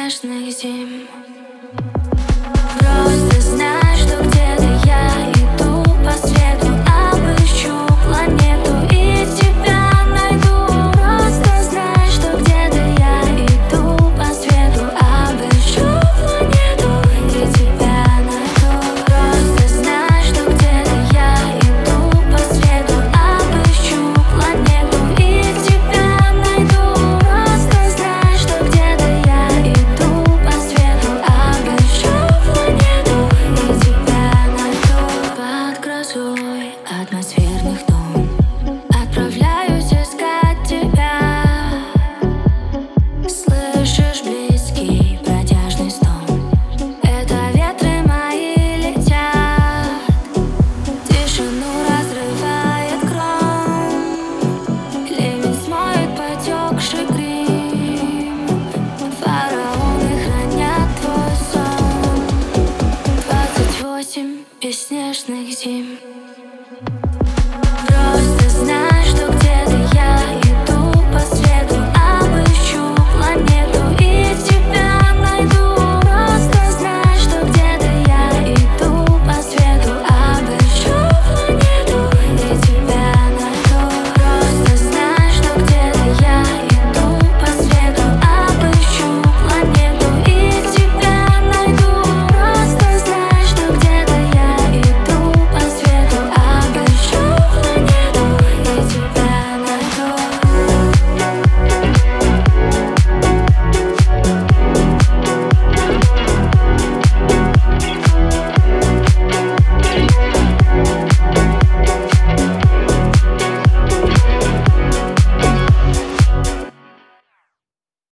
бесснежных зим. Просто знай, что где-то я иду по свету, обыщу планету и тебя найду. Просто знай, что где-то я иду по свету, обыщу планету и тебя найду. Просто знай, что где-то я иду по свету, обыщу планету и тебя найду. Просто знай, что где-то я иду по свету, обыщу планету и тебя найду. Под грозой атмосферных тон отправляюсь искать тебя. Слышишь близкий протяжный стон? Это ветры мои летят, тишину разрывает гром. Ливень смоет потекший грим, фараоны хранят твой сон. 28 бесснежных зим.